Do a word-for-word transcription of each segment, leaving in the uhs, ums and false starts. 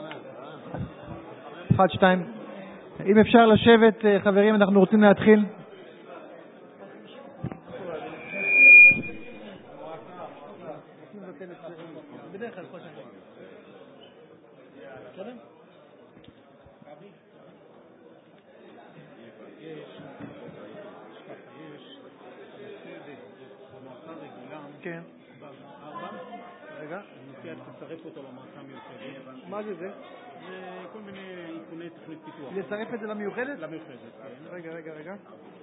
אחד, שתיים. אם אפשר לשבת, חברים, אנחנו רוצים להתחיל. כן. רגע. אני מציע לצרף אותו למועצה המיוחדת. מה זה זה? זה כל מיני עדכוני תוכנית פיתוח. לצרף את זה למיוחדת? למיוחדת, כן. רגע, רגע, רגע.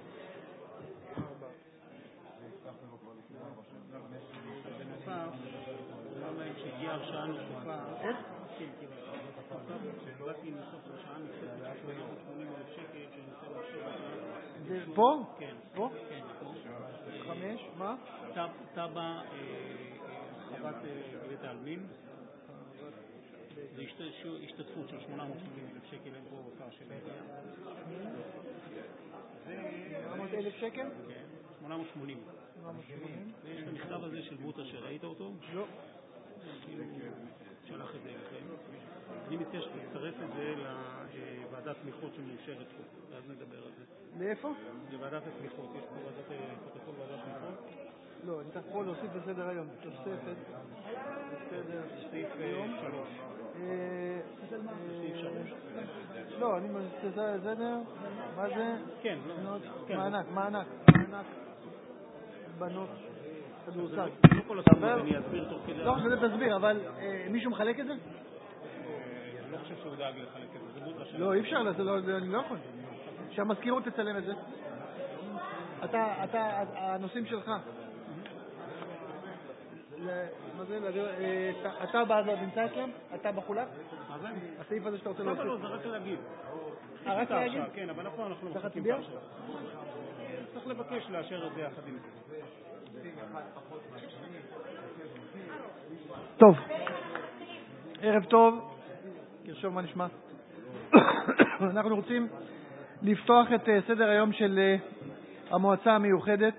בנוסף, אמר להם שהגיעה הרשאה נוספה. איך? כן, כאילו. באתי לסוף הרשאה נוספה, שמונים אלף שקל, שאני רוצה לחשוב אותה. זה פה? כן. פה? כן, פה. חמש, מה? טאבה, הרחבת בית העלמין. זה השתתפות של שמונה מאות ושמונים אלף שקל, אין פה הופעה של העירייה. שמונה מאות אלף שקל? כן, שמונה מאות ושמונים. ויש את המכתב הזה של בוטה שראית אותו? לא. כאילו, שלח את זה אליכם. אני מציע שתצטרף את זה לוועדת תמיכות שמאושרת פה, ואז נדבר על זה. לאיפה? לוועדת התמיכות. יש פה ועדת פרוטוקול ועדת תמיכות? לא, אני צריך פה להוסיף בסדר היום. תוספת. בסדר. סעיף שלוש. סעיף שלוש. לא, אני בסדר. מה זה? כן. מענק, מענק. מענק. בנות. כדורסל. לא כל הסכום, אני אסביר תוך כדי. לא, זה תסביר, אבל מישהו מחלק את זה? אני לא חושב שהוא דאג לחלק את זה. זה בוטה שלו. לא, אי אפשר, אני לא יכול. שהמזכירות תצלם את זה. אתה, אתה, הנושאים שלך. מה זה? אתה נמצא אצלם? אתה בחולק? מה זה? הסעיף הזה שאתה רוצה להוסיף? לא, לא, זה רק להגיד. רק להגיד? כן, אבל פה אנחנו לא מחכים להצביע? צריך לבקש לאשר את זה יחד עם זה. טוב. ערב טוב. תרשום מה נשמע. אנחנו רוצים לפתוח את סדר היום של המועצה המיוחדת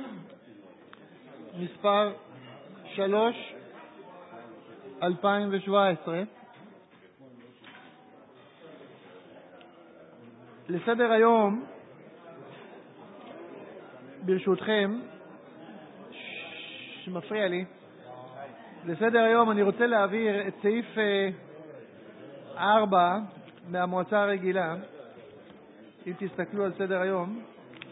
מספר שלוש אלפיים שבע עשרה. לסדר היום, ברשותכם, שמפריע לי, לסדר היום אני רוצה להעביר את סעיף ארבע מהמועצה הרגילה. אם תסתכלו על סדר היום,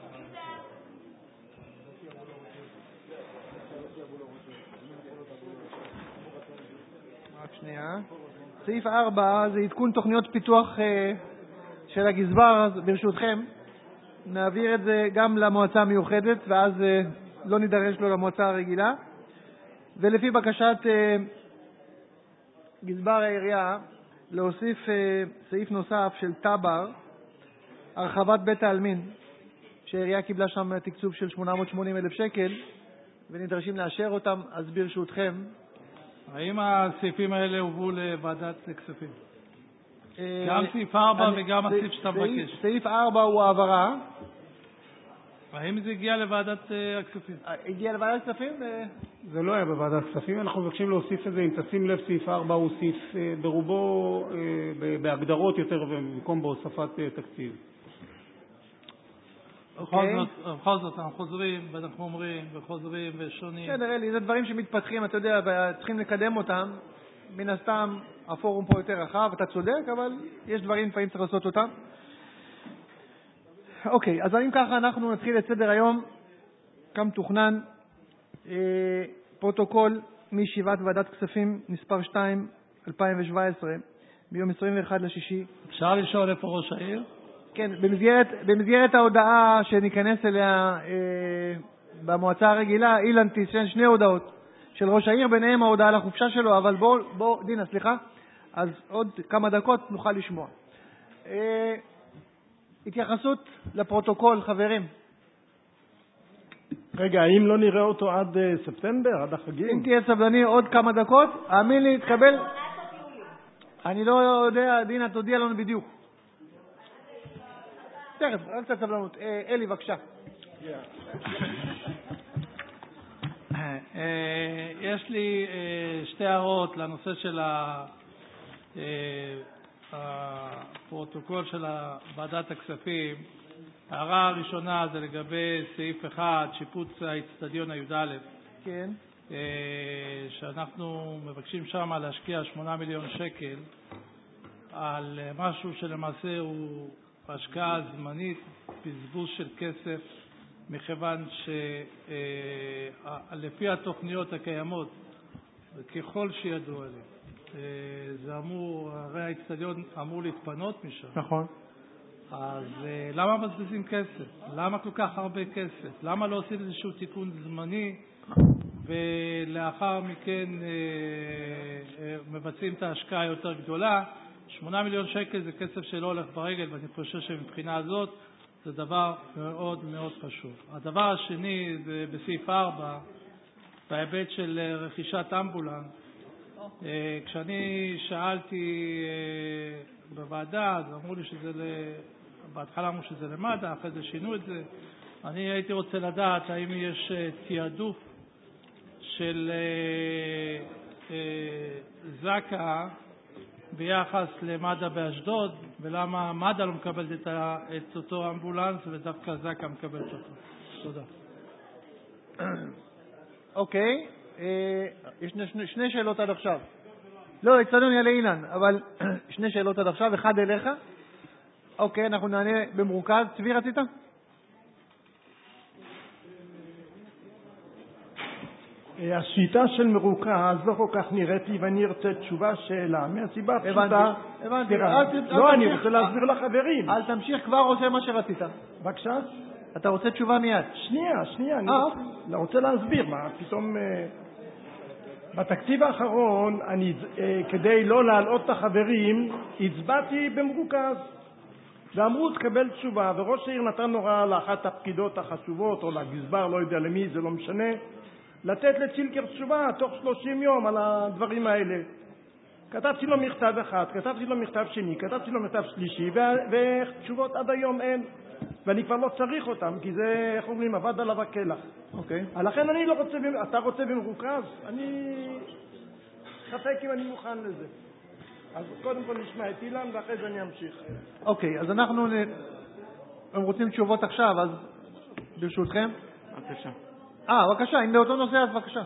רק שנייה. סעיף ארבע זה עדכון תוכניות פיתוח של הגזבר. אז ברשותכם נעביר את זה גם למועצה המיוחדת, ואז לא נידרש לו למועצה הרגילה. ולפי בקשת גזבר העירייה להוסיף סעיף נוסף של טאבר, הרחבת בית העלמין, שהעירייה קיבלה שם תקצוב של שמונה מאות ושמונים אלף שקל ונדרשים לאשר אותם. אז ברשותכם, האם הסעיפים האלה הובאו לוועדת כספים? גם סעיף ארבע וגם הסעיף שאתה מבקש. סעיף ארבע הוא העברה. האם זה הגיע לוועדת הכספים? הגיע לוועדת כספים? זה לא היה בוועדת כספים. אנחנו מבקשים להוסיף את זה. אם תשים לב, סעיף ארבע הוא סעיף ברובו בהגדרות יותר במקום בהוספת תקציב. בכל זאת אנחנו חוזרים ואנחנו אומרים וחוזרים ושונים. כן, נראה לי, זה דברים שמתפתחים, אתה יודע, וצריכים לקדם אותם. מן הסתם הפורום פה יותר רחב, אתה צודק, אבל יש דברים לפעמים צריך לעשות אותם. אוקיי, אז אם ככה אנחנו נתחיל את סדר היום כמתוכנן. אה, פרוטוקול מישיבת ועדת כספים מספר שתיים אלפיים שבע עשרה ביום עשרים ואחד לשישי. אפשר לשאול איפה ראש העיר? כן, במסגרת, במסגרת ההודעה שניכנס אליה אה, במועצה הרגילה, אילן תיתן שני הודעות של ראש העיר, ביניהם ההודעה לחופשה שלו, אבל בוא, בוא, דינה, סליחה, אז עוד כמה דקות נוכל לשמוע. אה, התייחסות לפרוטוקול, חברים. רגע, האם לא נראה אותו עד uh, ספטמבר, עד החגים? אם תהיה סבלני עוד כמה דקות, האמין לי, תקבל. אני לא יודע, דינה, תודיע לנו בדיוק. תכף, רק קצת סבלנות. אה, אלי, בבקשה. יש לי שתי הערות לנושא של הפרוטוקול של ועדת הכספים. הערה הראשונה זה לגבי סעיף אחד, שיפוץ האצטדיון הי"א. כן. שאנחנו מבקשים שם להשקיע שמונה מיליון שקל על משהו שלמעשה הוא השקעה זמנית, בזבוז של כסף, מכיוון שלפי התוכניות הקיימות, ככל שידוע לי, זה אמור, הרי האצטדיון אמור להתפנות משם. נכון. אז למה מבזבזים כסף? למה כל כך הרבה כסף? למה לא עושים איזשהו תיקון זמני ולאחר מכן מבצעים את ההשקעה יותר גדולה? שמונה מיליון שקל זה כסף שלא הולך ברגל, ואני חושב שמבחינה הזאת זה דבר מאוד מאוד חשוב. הדבר השני זה בסעיף ארבע, בהיבט של רכישת אמבולנס. כשאני שאלתי בוועדה, אז אמרו לי שזה, בהתחלה אמרו שזה למד"א, אחרי זה שינו את זה. אני הייתי רוצה לדעת האם יש תיעדוף של זק"א ביחס למד"א באשדוד, ולמה מד"א לא מקבלת את, את אותו אמבולנס ודווקא זק"א מקבלת אותו. תודה. אוקיי, יש שני, שני שאלות עד עכשיו. לא, אצטדיון יעלה אילן, אבל שני שאלות עד עכשיו, אחד אליך. אוקיי, אנחנו נענה במרוכז. צבי, רצית? השיטה של מרוכז לא כל כך נראית לי, ואני ארצה תשובה שאלה. מהסיבה הפשוטה... הבנתי, לא, אני רוצה להסביר לחברים. אל תמשיך, כבר עושה מה שרצית. בבקשה? אתה רוצה תשובה מיד. שנייה, שנייה, אני רוצה להסביר מה, פתאום... בתקציב האחרון, אני, כדי לא להעלות את החברים, הצבעתי במרוכז. ואמרו, תקבל תשובה, וראש העיר נתן הוראה לאחת הפקידות החשובות, או לגזבר, לא יודע למי, זה לא משנה, לתת לצילקר תשובה תוך שלושים יום על הדברים האלה. כתבתי לו מכתב אחד, כתבתי לו מכתב שני, כתבתי לו מכתב שלישי, ותשובות עד היום אין. ואני כבר לא צריך אותם, כי זה, איך אומרים, עבד עליו הכלח. אוקיי. לכן אני לא רוצה, אתה רוצה במרוכז? אני חפק אם אני מוכן לזה. אז קודם כל נשמע את אילן, ואחרי זה אני אמשיך. אוקיי, אז אנחנו הם רוצים תשובות עכשיו, אז ברשותכם. בבקשה. אה, בבקשה, אם באותו נושא, אז בבקשה.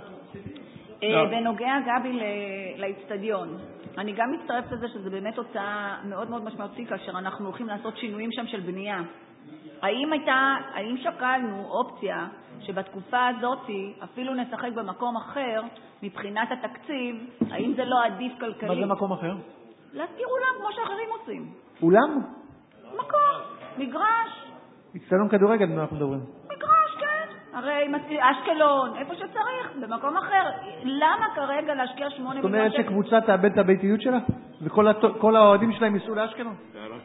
בנוגע, גבי, לאצטדיון. אני גם מצטרפת לזה שזה באמת הוצאה מאוד מאוד משמעותית, כאשר אנחנו הולכים לעשות שינויים שם של בנייה. האם הייתה, האם שקלנו אופציה שבתקופה הזאת אפילו נשחק במקום אחר מבחינת התקציב, האם זה לא עדיף כלכלית? מה זה מקום אחר? להסתיר אולם כמו שאחרים עושים. אולם? מקום, מגרש. אצטדיון כדורגל, מה אנחנו מדברים? מגרש, כן. הרי אשקלון, איפה שצריך, במקום אחר. למה כרגע להשקיע שמונה מיליון? זאת אומרת שקבוצה תאבד את הביתיות שלה? וכל האוהדים שלהם ייסעו לאשקלון?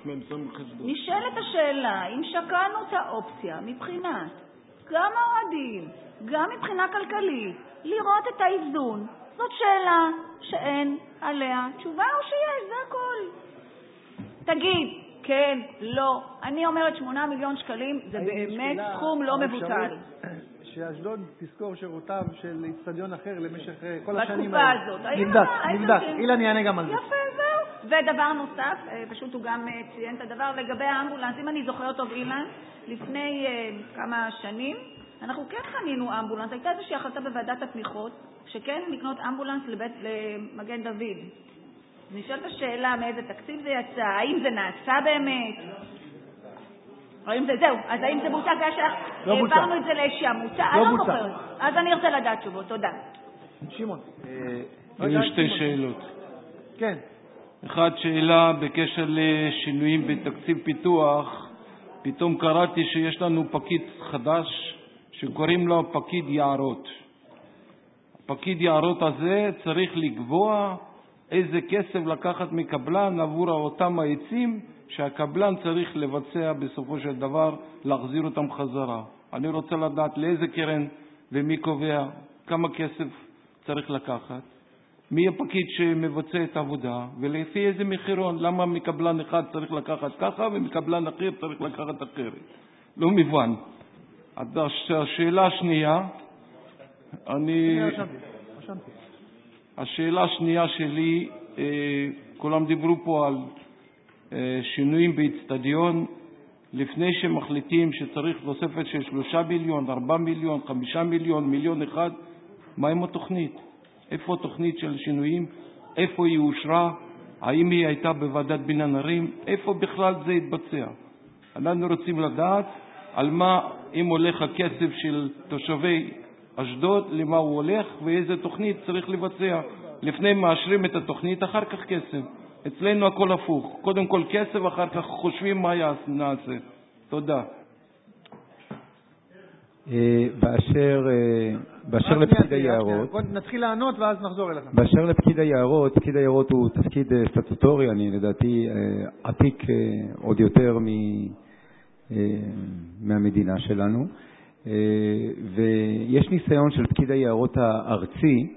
נשאלת השאלה, אם שקלנו את האופציה מבחינת גם האוהדים, גם מבחינה כלכלית, לראות את האיזון, זאת שאלה שאין עליה תשובה או שיש, זה הכל. תגיד, כן, לא. אני אומרת שמונה מיליון שקלים, זה באמת סכום לא מבוטל. שאשדוד תזכור שירותיו של אצטדיון אחר למשך כל השנים האלה. בתקופה הזאת. נבדק, נבדק. אילן יענה גם על זה. יפה, זהו. ודבר נוסף, פשוט הוא גם ציין את הדבר, לגבי האמבולנס, אם אני זוכרת טוב, אילן, לפני כמה שנים, אנחנו כן חנינו אמבולנס, הייתה איזושהי החלטה בוועדת התמיכות, שכן לקנות אמבולנס לבית, למגן דוד. נשאלת השאלה מאיזה תקציב זה יצא, האם זה נעשה באמת? האם זה, זהו, אז האם זה בוצע כאשר העברנו את זה לאיזושהי עמותה? אני לא זוכרת. אז אני ארצה לדעת תשובות, תודה. שמעון. היו שתי שאלות. כן. אחת, שאלה בקשר לשינויים בתקציב פיתוח. פתאום קראתי שיש לנו פקיד חדש שקוראים לו פקיד יערות. הפקיד יערות הזה צריך לקבוע איזה כסף לקחת מקבלן עבור אותם העצים שהקבלן צריך לבצע בסופו של דבר, להחזיר אותם חזרה. אני רוצה לדעת לאיזה קרן ומי קובע, כמה כסף צריך לקחת, מי הפקיד שמבצע את העבודה, ולפי איזה מחירון, למה מקבלן אחד צריך לקחת ככה ומקבלן אחר צריך לקחת אחרת. לא מובן. השאלה השנייה, אני... השאלה השנייה שלי, כולם דיברו פה על שינויים באצטדיון. לפני שמחליטים שצריך תוספת של שלושה מיליון, ארבעה מיליון, חמישה מיליון, מיליון אחד, מה עם התוכנית? איפה התוכנית של שינויים? איפה היא אושרה? האם היא הייתה בוועדת בניין ערים? איפה בכלל זה התבצע? אנחנו רוצים לדעת על מה, אם הולך הכסף של תושבי אשדוד, למה הוא הולך ואיזה תוכנית צריך לבצע. לפני מאשרים את התוכנית, אחר כך כסף. אצלנו הכל הפוך. קודם כל כסף, אחר כך חושבים מה נעשה. תודה. באשר באשר לפקיד היערות, נתחיל לענות ואז נחזור אליך. באשר לפקיד היערות, פקיד היערות הוא תפקיד סטטוטורי, אני לדעתי עתיק עוד יותר מהמדינה שלנו, ויש ניסיון של פקיד היערות הארצי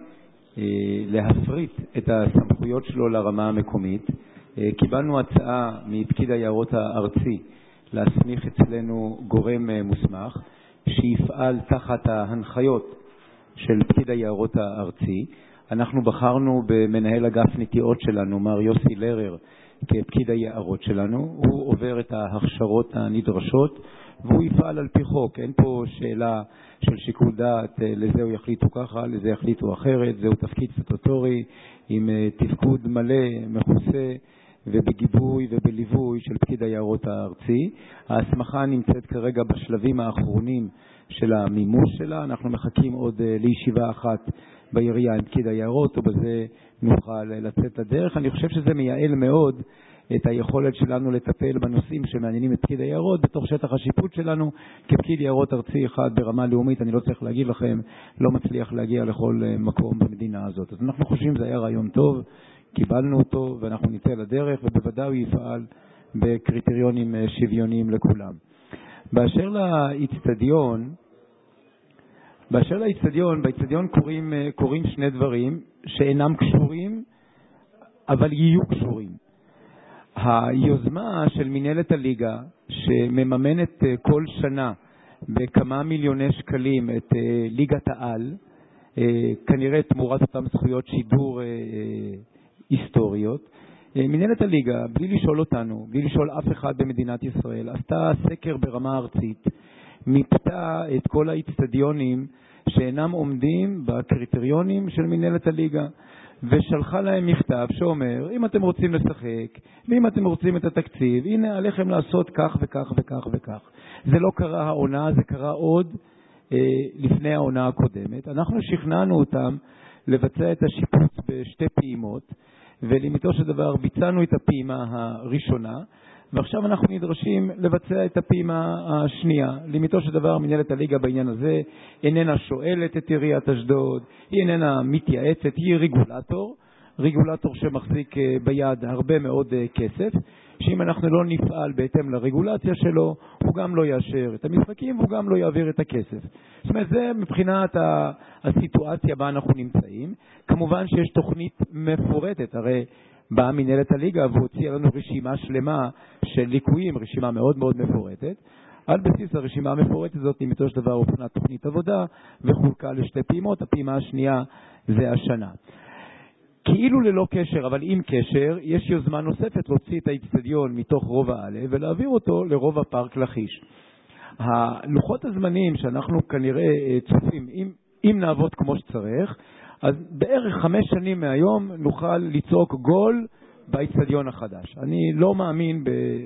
להפריט את הסמכויות שלו לרמה המקומית. קיבלנו הצעה מפקיד היערות הארצי להסמיך אצלנו גורם מוסמך שיפעל תחת ההנחיות של פקיד היערות הארצי. אנחנו בחרנו במנהל אגף נטיעות שלנו, מר יוסי לרר, כפקיד היערות שלנו. הוא עובר את ההכשרות הנדרשות והוא יפעל על פי חוק. אין פה שאלה של שיקול דעת, לזה הוא יחליטו ככה, לזה יחליטו אחרת. זהו תפקיד סטטוטורי עם תפקוד מלא, מכוסה ובגיבוי ובליווי של פקיד היערות הארצי. ההסמכה נמצאת כרגע בשלבים האחרונים של המימוש שלה. אנחנו מחכים עוד לישיבה אחת בעירייה עם פקיד היערות, ובזה נוכל לצאת לדרך. אני חושב שזה מייעל מאוד את היכולת שלנו לטפל בנושאים שמעניינים את פקיד היערות בתוך שטח השיפוט שלנו. כפקיד יערות ארצי אחד ברמה לאומית, אני לא צריך להגיד לכם, לא מצליח להגיע לכל מקום במדינה הזאת. אז אנחנו חושבים שזה היה רעיון טוב, קיבלנו אותו ואנחנו נצא לדרך, ובוודאי הוא יפעל בקריטריונים שוויוניים לכולם. באשר לאצטדיון, באשר לאצטדיון, באצטדיון קורים, קורים שני דברים שאינם קשורים, אבל יהיו קשורים. היוזמה של מנהלת הליגה, שמממנת כל שנה בכמה מיליוני שקלים את ליגת העל, כנראה תמורת אותם זכויות שידור היסטוריות, מנהלת הליגה, בלי לשאול אותנו, בלי לשאול אף אחד במדינת ישראל, עשתה סקר ברמה ארצית, מיפתה את כל האצטדיונים שאינם עומדים בקריטריונים של מנהלת הליגה, ושלחה להם מכתב שאומר, אם אתם רוצים לשחק, ואם אתם רוצים את התקציב, הנה עליכם לעשות כך וכך וכך וכך. זה לא קרה העונה, זה קרה עוד אה, לפני העונה הקודמת. אנחנו שכנענו אותם לבצע את השיפוץ בשתי פעימות, ולמיתו של דבר ביצענו את הפעימה הראשונה, ועכשיו אנחנו נדרשים לבצע את הפעימה השנייה. למיתו של דבר מנהלת הליגה בעניין הזה איננה שואלת את עיריית אשדוד, היא איננה מתייעצת, היא רגולטור, רגולטור שמחזיק ביד הרבה מאוד כסף, שאם אנחנו לא נפעל בהתאם לרגולציה שלו, הוא גם לא יאשר את המשחקים והוא גם לא יעביר את הכסף. זאת אומרת, זה מבחינת הסיטואציה בה אנחנו נמצאים. כמובן שיש תוכנית מפורטת, הרי באה מנהלת הליגה והוציאה לנו רשימה שלמה של ליקויים, רשימה מאוד מאוד מפורטת. על בסיס הרשימה המפורטת הזאת נמיתו של דבר הוכנה תוכנית עבודה וחולקה לשתי פעימות. הפעימה השנייה זה השנה. כאילו ללא קשר, אבל עם קשר, יש יוזמה נוספת להוציא את האצטדיון מתוך רובע א' ולהעביר אותו לרובע פארק לכיש. הלוחות הזמנים שאנחנו כנראה צופים, אם, אם נעבוד כמו שצריך, אז בערך חמש שנים מהיום נוכל לצעוק גול באצטדיון החדש. אני לא מאמין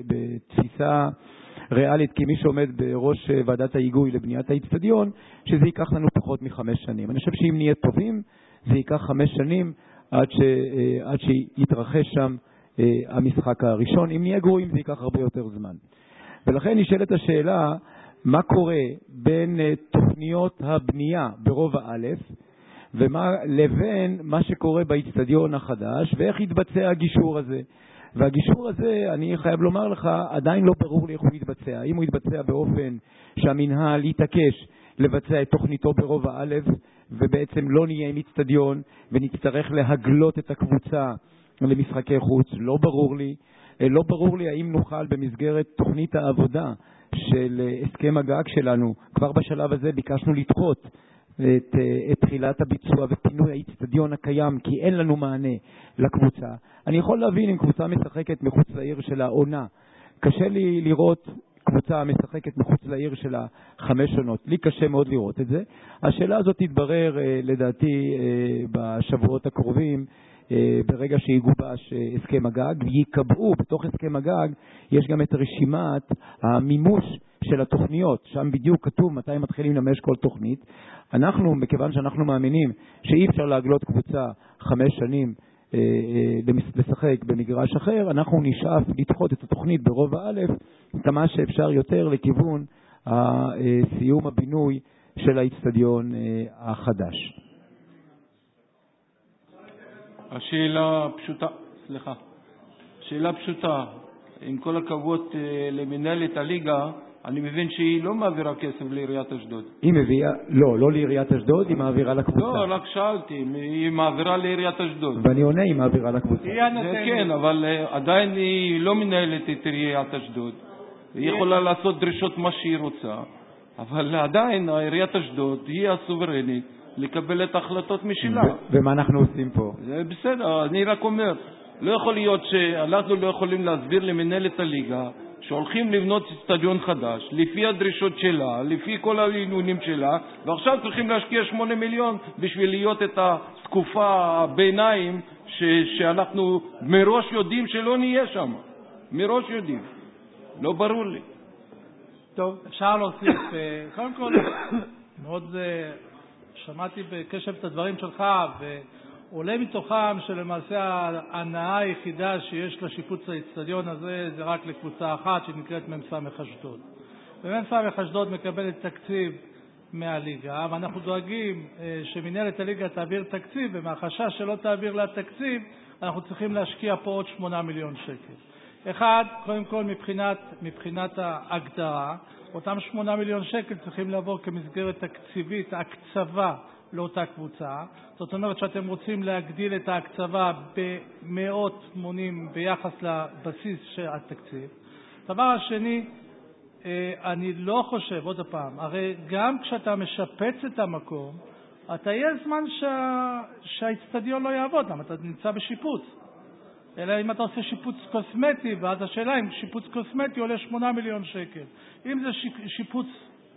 בתפיסה ריאלית, כי מי שעומד בראש ועדת ההיגוי לבניית האצטדיון, שזה ייקח לנו פחות מחמש שנים. אני חושב שאם נהיה טובים, זה ייקח חמש שנים עד, ש, עד שיתרחש שם המשחק הראשון. אם נהיה גרועים, זה ייקח הרבה יותר זמן. ולכן נשאלת השאלה, מה קורה בין תוכניות הבנייה ברובע א' ומה לבין מה שקורה באצטדיון החדש, ואיך יתבצע הגישור הזה. והגישור הזה, אני חייב לומר לך, עדיין לא ברור לי איך הוא יתבצע. אם הוא יתבצע באופן שהמנהל יתעקש לבצע את תוכניתו ברובע א', ובעצם לא נהיה עם אצטדיון ונצטרך להגלות את הקבוצה למשחקי חוץ, לא ברור לי. לא ברור לי האם נוכל במסגרת תוכנית העבודה של הסכם הגג שלנו, כבר בשלב הזה ביקשנו לדחות את, את תחילת הביצוע ופינוי האצטדיון הקיים, כי אין לנו מענה לקבוצה. אני יכול להבין אם קבוצה משחקת מחוץ לעיר של העונה. קשה לי לראות קבוצה משחקת מחוץ לעיר שלה חמש שנות. לי קשה מאוד לראות את זה. השאלה הזאת תתברר לדעתי בשבועות הקרובים, ברגע שיגובש הסכם הגג, ויקבעו בתוך הסכם הגג, יש גם את רשימת המימוש של התוכניות, שם בדיוק כתוב מתי מתחילים לממש כל תוכנית. אנחנו, מכיוון שאנחנו מאמינים שאי אפשר להגלות קבוצה חמש שנים לשחק במגרש אחר, אנחנו נשאף לדחות את התוכנית ברוב א' כמה שאפשר יותר לכיוון סיום הבינוי של האצטדיון החדש. השאלה פשוטה, סליחה, שאלה פשוטה, עם כל הכבוד למנהלת הליגה, אני מבין שהיא לא מעבירה כסף לעיריית אשדוד. היא מביאה, לא, לא לעיריית אשדוד, היא מעבירה לקבוצה. לא, רק שאלתי, היא מעבירה לעיריית אשדוד. ואני עונה, היא מעבירה לקבוצה. זה כן, אבל עדיין היא לא מנהלת את עיריית אשדוד. היא יכולה לעשות דרישות מה שהיא רוצה, אבל עדיין עיריית אשדוד היא הסוברנית לקבל את ההחלטות משלה. ומה אנחנו עושים פה? זה בסדר, אני רק אומר, לא יכול להיות שאנחנו לא יכולים להסביר למנהלת הליגה שהולכים לבנות סטדיון חדש, לפי הדרישות שלה, לפי כל העניינים שלה, ועכשיו צריכים להשקיע שמונה מיליון בשביל להיות את התקופה הביניים ש, שאנחנו מראש יודעים שלא נהיה שם. מראש יודעים. לא ברור לי. טוב, אפשר להוסיף. קודם כל, מאוד שמעתי בקשב את הדברים שלך, ועולה מתוכם שלמעשה ההנאה היחידה שיש לשיפוץ האצטדיון הזה זה רק לקבוצה אחת שנקראת מ"ס אשדוד. ומ"ס אשדוד מקבלת תקציב מהליגה, ואנחנו דואגים שמנהלת הליגה תעביר תקציב, ומהחשש שלא תעביר לה תקציב, אנחנו צריכים להשקיע פה עוד שמונה מיליון שקל. אחד, קודם כל מבחינת, מבחינת ההגדרה, אותם שמונה מיליון שקל צריכים לעבור כמסגרת תקציבית, הקצבה לאותה קבוצה. זאת אומרת שאתם רוצים להגדיל את ההקצבה במאות מונים ביחס לבסיס של התקציב. דבר השני, אני לא חושב, עוד הפעם, הרי גם כשאתה משפץ את המקום, אתה יהיה זמן שה, שהאצטדיון לא יעבוד, אתה נמצא בשיפוץ. אלא אם אתה עושה שיפוץ קוסמטי, ואז השאלה אם שיפוץ קוסמטי עולה שמונה מיליון שקל. אם זה שיפוץ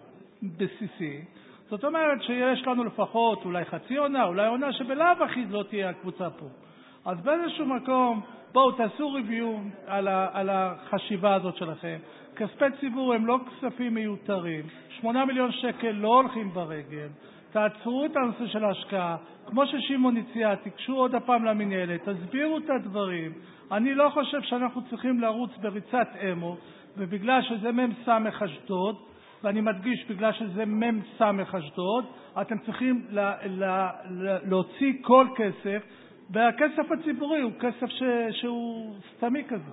בסיסי, זאת אומרת שיש לנו לפחות אולי חצי עונה, אולי עונה שבלאו הכי לא תהיה הקבוצה פה. אז באיזשהו מקום, בואו תעשו ריוויו על, ה, על החשיבה הזאת שלכם. כספי ציבור הם לא כספים מיותרים, שמונה מיליון שקל לא הולכים ברגל, תעצרו את הנושא של ההשקעה, כמו ששימון הציע, תקשו עוד הפעם למנהלת, תסבירו את הדברים. אני לא חושב שאנחנו צריכים לרוץ בריצת אמו, ובגלל שזה מ"ס אשדוד, ואני מדגיש בגלל שזה מ"ס אשדוד, אתם צריכים לה, לה, לה, להוציא כל כסף, והכסף הציבורי הוא כסף ש, שהוא סתמי כזה.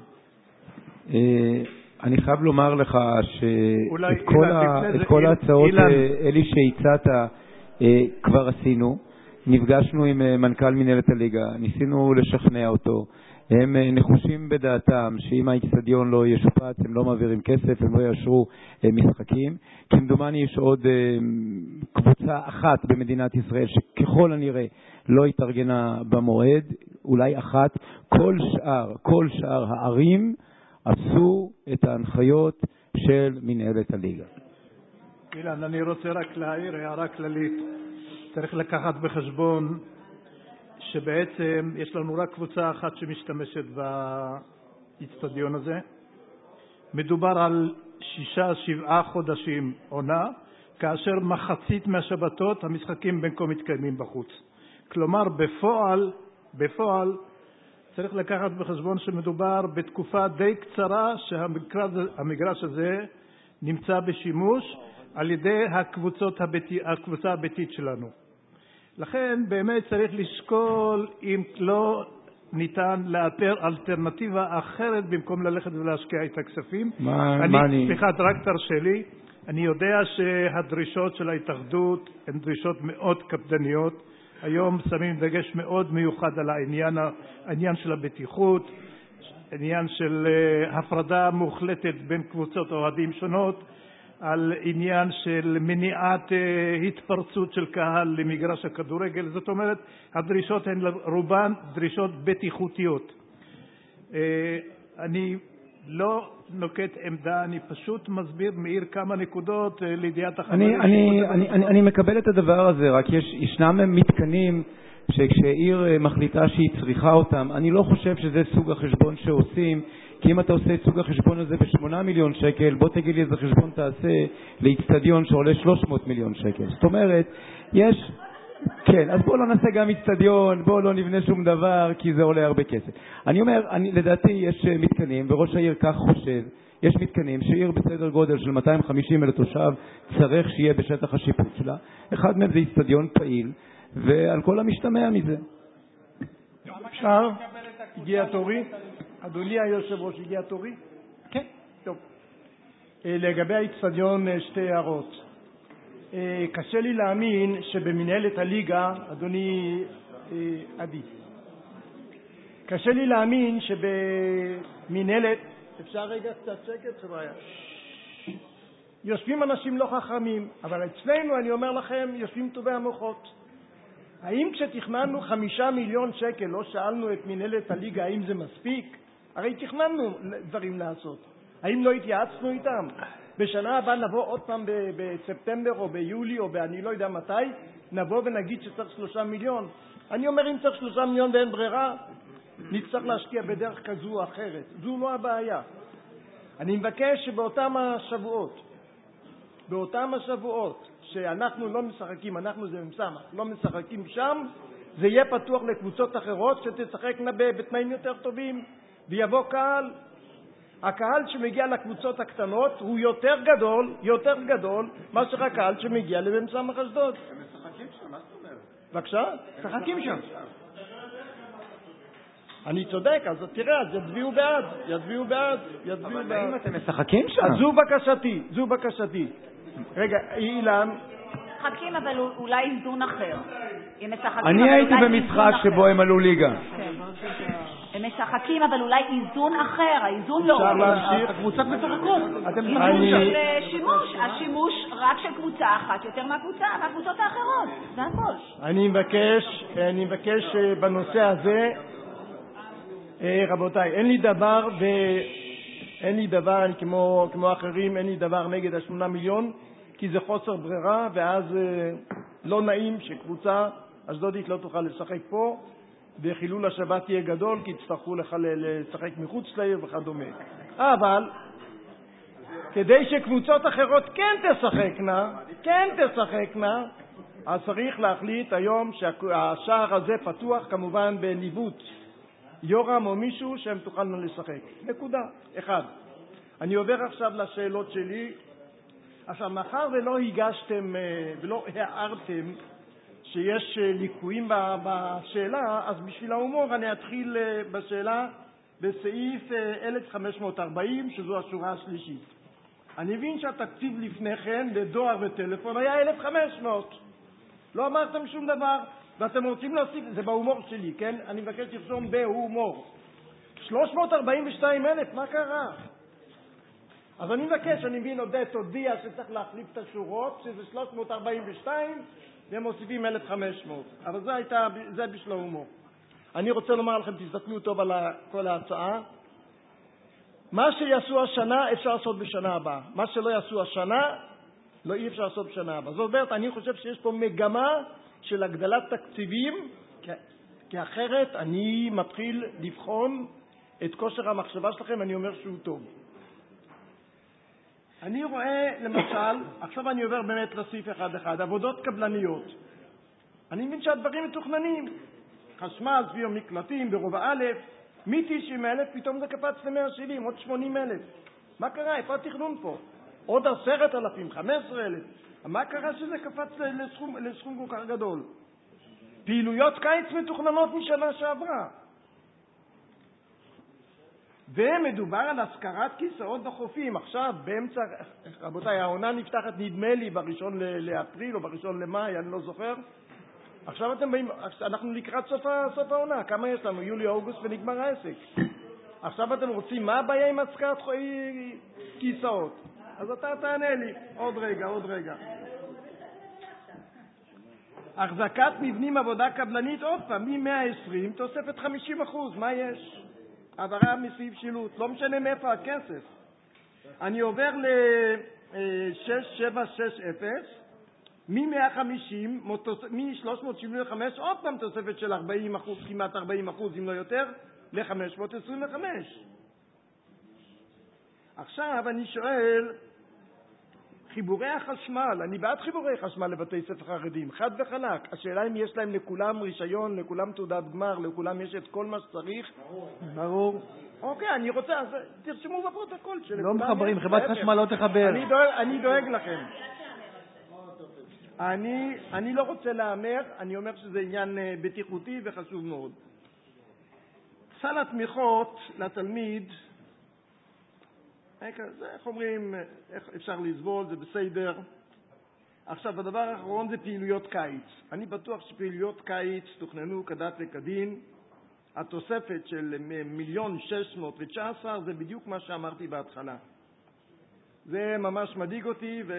אני חייב לומר לך שאת כל, ה, את כל ההצעות אלי שהצעת כבר עשינו. נפגשנו עם מנכ"ל מנהלת הליגה, ניסינו לשכנע אותו. הם נחושים בדעתם שאם האצטדיון לא ישופץ, הם לא מעבירים כסף, הם לא יאשרו משחקים. כמדומני יש עוד קבוצה אחת במדינת ישראל שככל הנראה לא התארגנה במועד, אולי אחת. כל שאר, כל שאר הערים עשו את ההנחיות של מנהלת הליגה. אילן, אני רוצה רק להעיר הערה כללית. צריך לקחת בחשבון שבעצם יש לנו רק קבוצה אחת שמשתמשת באצטדיון הזה. מדובר על שישה, שבעה חודשים עונה, כאשר מחצית מהשבתות המשחקים בין כה מתקיימים בחוץ. כלומר, בפועל, בפועל צריך לקחת בחשבון שמדובר בתקופה די קצרה שהמגרש הזה נמצא בשימוש על ידי הקבוצות הביתי, הקבוצה הביתית שלנו. לכן באמת צריך לשקול אם לא ניתן לאתר אלטרנטיבה אחרת במקום ללכת ולהשקיע את הכספים. מה אני, אני... סליחה, רק תרשה לי. אני יודע שהדרישות של ההתאחדות הן דרישות מאוד קפדניות. היום שמים דגש מאוד מיוחד על העניין, העניין של הבטיחות, עניין של הפרדה מוחלטת בין קבוצות אוהדים שונות. על עניין של מניעת התפרצות של קהל למגרש הכדורגל. זאת אומרת, הדרישות הן רובן דרישות בטיחותיות. אני לא נוקט עמדה, אני פשוט מסביר, מאיר כמה נקודות לידיעת החברים. אני, אני, אני, אני מקבל את הדבר הזה, רק יש, ישנם מתקנים שכשעיר מחליטה שהיא צריכה אותם, אני לא חושב שזה סוג החשבון שעושים, כי אם אתה עושה את סוג החשבון הזה בשמונה מיליון שקל, בוא תגיד לי איזה חשבון תעשה לאצטדיון שעולה שלוש מאות מיליון שקל. זאת אומרת, יש... כן, אז בואו לא נעשה גם אצטדיון, בואו לא נבנה שום דבר, כי זה עולה הרבה כסף. אני אומר, אני, לדעתי יש מתקנים, וראש העיר כך חושב, יש מתקנים שעיר בסדר גודל של מאתיים וחמישים אלף תושב צריך שיהיה בשטח השיפוט שלה. אחד מהם זה אצטדיון פעיל, ועל כל המשתמע מזה. אפשר? הגיע תורי? אדוני היושב ראש, הגיע תורי? כן. טוב. לגבי האצטדיון שתי הערות. קשה לי להאמין שבמנהלת הליגה, אדוני עדי, קשה לי להאמין שבמנהלת, אפשר רגע קצת שקט שבעיה, יושבים אנשים לא חכמים, אבל אצלנו, אני אומר לכם, יושבים טובי המוחות. האם כשתכננו חמישה מיליון שקל לא שאלנו את מנהלת הליגה האם זה מספיק? הרי תכננו דברים לעשות. האם לא התייעצנו איתם? בשנה הבאה נבוא עוד פעם בספטמבר או ביולי או אני לא יודע מתי, נבוא ונגיד שצריך שלושה מיליון. אני אומר אם צריך שלושה מיליון ואין ברירה, נצטרך להשקיע בדרך כזו או אחרת. זו לא הבעיה. אני מבקש שבאותם השבועות, באותם השבועות שאנחנו לא משחקים, אנחנו זה ממסמך, לא משחקים שם, זה יהיה פתוח לקבוצות אחרות שתשחקנה בתנאים יותר טובים, ויבוא קהל. הקהל שמגיע לקבוצות הקטנות הוא יותר גדול, יותר גדול, מאשר הקהל שמגיע למסמך אשדוד. הם משחקים שם, מה זאת אומרת? בבקשה? משחקים שם. אני צודק, אז תראה, אז יצביעו בעד, יצביעו בעד, יצביעו בעד. אבל האם אתם משחקים שם? אז זו בקשתי, זו בקשתי. רגע, אילן. משחקים אבל אולי איזון אחר. אני הייתי במשחק שבו הם עלו ליגה. הם משחקים אבל אולי איזון אחר, האיזון לא... אפשר להמשיך? קבוצת משחקות. איזון של שימוש, השימוש רק של קבוצה אחת יותר מהקבוצה, מהקבוצות האחרות, זה הכל. אני מבקש, אני מבקש בנושא הזה, רבותיי, אין לי דבר ו... אין לי דבר, אני כמו, כמו אחרים, אין לי דבר נגד השמונה מיליון, כי זה חוסר ברירה, ואז לא נעים שקבוצה אשדודית לא תוכל לשחק פה, וחילול השבת יהיה גדול, כי יצטרכו לשחק מחוץ לעיר וכדומה. אבל, כדי שקבוצות אחרות כן תשחקנה, כן תשחקנה, אז צריך להחליט היום שהשער הזה פתוח, כמובן בניווט יורם או מישהו שהם תוכלנו לשחק. נקודה. אחד. אני עובר עכשיו לשאלות שלי. עכשיו, מאחר ולא הגשתם ולא הערתם שיש ליקויים בשאלה, אז בשביל ההומור אני אתחיל בשאלה בסעיף אלף חמש מאות וארבעים, שזו השורה השלישית. אני מבין שהתקציב לפני כן לדואר וטלפון היה אלף וחמש מאות. לא אמרתם שום דבר, ואתם רוצים להוסיף, זה בהומור שלי, כן? אני מבקש לרשום בהומור. שלוש מאות ארבעים ושתיים אלף, מה קרה? אז אני מבקש, אני מבין, עודד, תודיע שצריך להחליף את השורות, שזה שלוש מאות ארבעים ושתיים, והם מוסיפים אלף וחמש מאות. אבל זה הייתה, זה בשביל ההומור. אני רוצה לומר לכם, תסתכלו טוב על כל ההצעה. מה שיעשו השנה, אפשר לעשות בשנה הבאה. מה שלא יעשו השנה, לא אי אפשר לעשות בשנה הבאה. זאת אומרת, אני חושב שיש פה מגמה של הגדלת תקציבים, כי אחרת אני מתחיל לבחון את כושר המחשבה שלכם, אני אומר שהוא טוב. אני רואה, למשל, עכשיו אני עובר באמת לסעיף אחד אחד, עבודות קבלניות. אני מבין שהדברים מתוכננים. חשמל, סביב מקלטים, ברובע א', מ-תשעים אלף, פתאום זה קפץ ל-מאה שבעים, עוד שמונים אלף. מה קרה? איפה התכנון פה? עוד עשרת אלפים, חמש עשרה אלף. מה קרה שזה קפץ לסכום, לסכום כל כך גדול? פעילויות קיץ מתוכננות משנה שעברה. ומדובר על השכרת כיסאות בחופים. עכשיו, באמצע, רבותיי, העונה נפתחת נדמה לי בראשון לאפריל או בראשון למאי, אני לא זוכר. עכשיו אתם באים, אנחנו לקראת סוף, סוף העונה. כמה יש לנו? יולי, אוגוסט ונגמר העסק. עכשיו אתם רוצים, מה הבעיה עם השכרת כיסאות? אז אתה תענה לי. עוד רגע, עוד רגע. החזקת מבנים עבודה קבלנית, עוד פעם, מ-מאה ועשרים תוספת חמישים אחוז, מה יש? העברה מסעיף שילוט, לא משנה מאיפה הכסף. אני עובר ל-שש שבע שש אפס, מ-מאה וחמישים, מ-שלוש מאות שבעים וחמש, עוד פעם תוספת של ארבעים אחוז, כמעט ארבעים אחוז, אם לא יותר, ל-חמש מאות עשרים וחמש. עכשיו אני שואל, חיבורי החשמל, אני בעד חיבורי חשמל לבתי ספר חרדים, חד וחלק. השאלה אם יש להם לכולם רישיון, לכולם תעודת גמר, לכולם יש את כל מה שצריך. ברור. אוקיי, אני רוצה, אז תרשמו בפרוטוקול לא מחברים, חברת חשמל לא תחבר. אני דואג, אני דואג לכם. אני, אני לא רוצה לאמר, אני אומר שזה עניין בטיחותי וחשוב מאוד. סל התמיכות לתלמיד, זה, איך אומרים, איך אפשר לסבול, זה בסדר. עכשיו, הדבר האחרון זה פעילויות קיץ. אני בטוח שפעילויות קיץ תוכננו כדת וכדין. התוספת של מיליון שש מאות ותשע עשרה זה בדיוק מה שאמרתי בהתחלה. זה ממש מדאיג אותי, ו...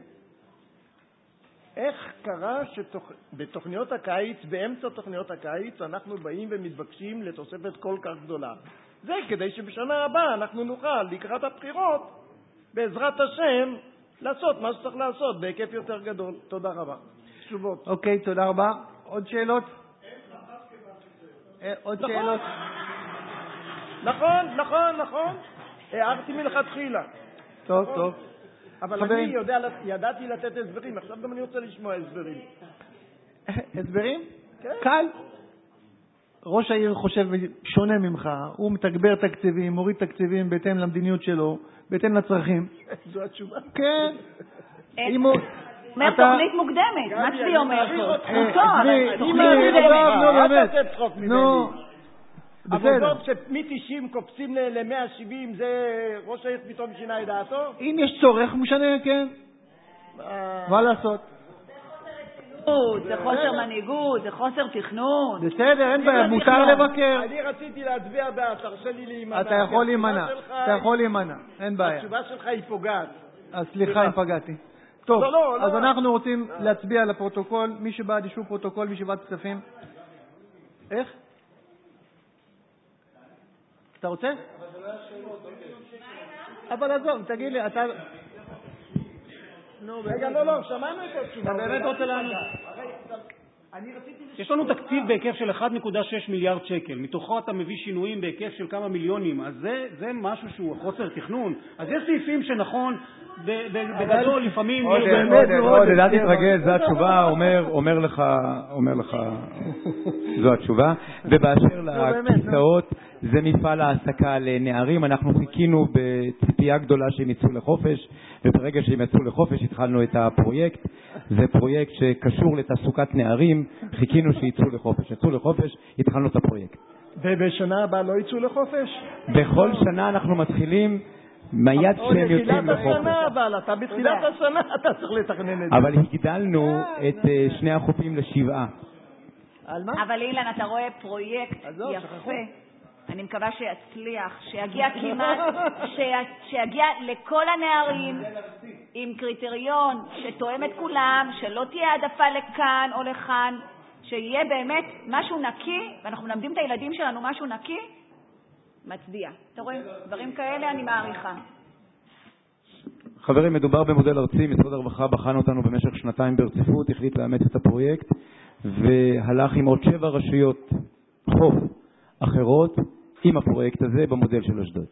איך קרה שבתוכניות הקיץ, באמצע תוכניות הקיץ, אנחנו באים ומתבקשים לתוספת כל כך גדולה? זה כדי שבשנה הבאה אנחנו נוכל, לקראת הבחירות, בעזרת השם, לעשות מה שצריך לעשות בהיקף יותר גדול. תודה רבה. תשובות. אוקיי, תודה רבה. עוד שאלות? עוד שאלות? נכון, נכון, נכון. הערתי מלכתחילה. טוב, טוב. אבל אני יודע, ידעתי לתת הסברים, עכשיו גם אני רוצה לשמוע הסברים. הסברים? קל. ראש העיר חושב שונה ממך, הוא מתגבר תקציבים, מוריד תקציבים בהתאם למדיניות שלו, בהתאם לצרכים. זו התשובה? כן. אומר תוכנית מוקדמת, מה צבי אומר פה? זכותו, אבל תוכנית מוקדמת. אל תצא צחוק ממני. אבל בסדר. זאת שמ-תשעים קופצים ל-מאה ושבעים, זה ראש העיר פתאום שינה את דעתו? אם יש צורך, הוא משנה, כן. מה לעשות? זה חוסר מנהיגות, זה חוסר תכנון. בסדר, אין בעיה, מותר לבקר. אני רציתי להצביע בעד, תרשה לי להימנע. אתה יכול להימנע, אתה יכול להימנע, אין בעיה. התשובה שלך היא פוגעת. אז סליחה אם פגעתי. טוב, אז אנחנו רוצים להצביע על הפרוטוקול. מי שבעד אישור פרוטוקול בישיבת כספים? איך? אתה רוצה? אבל עזוב, תגיד לי, אתה... רגע, לא, לא, שמענו את התשובה. אתה באמת רוצה לענות? יש לנו תקציב בהיקף של אחד נקודה שש מיליארד שקל, מתוכו אתה מביא שינויים בהיקף של כמה מיליונים, אז זה, זה משהו שהוא חוסר תכנון. אז יש סעיפים שנכון, בגדול לפעמים... עוד, עוד, עוד, אל תתרגל, זו התשובה, אומר, אומר לך, אומר לך, זו התשובה. ובאשר לכיסאות, זה מפעל העסקה לנערים, אנחנו חיכינו בציפייה גדולה שהם יצאו לחופש, וברגע שהם יצאו לחופש התחלנו את הפרויקט. זה פרויקט שקשור לתעסוקת נערים, חיכינו שיצאו לחופש. יצאו לחופש, התחלנו את הפרויקט. ובשנה הבאה לא יצאו לחופש? בכל שנה אנחנו מתחילים מיד שהם יוצאים לחופש. בתחילת השנה, אבל אתה בתחילת השנה אתה צריך לתכנן את זה. אבל הגדלנו את שני החופים לשבעה. על מה? אבל אילן, אתה רואה פרויקט יפה. אני מקווה שיצליח, שיגיע כמעט, שיגיע לכל הנערים עם קריטריון שתואם את כולם, שלא תהיה העדפה לכאן או לכאן, שיהיה באמת משהו נקי, ואנחנו מלמדים את הילדים שלנו משהו נקי, מצדיע. אתה רואה? דברים כאלה אני מעריכה. חברים, מדובר במודל ארצי, משרד הרווחה בחן אותנו במשך שנתיים ברציפות, החליט לאמץ את הפרויקט, והלך עם עוד שבע רשויות חוף אחרות עם הפרויקט הזה במודל של אשדוד.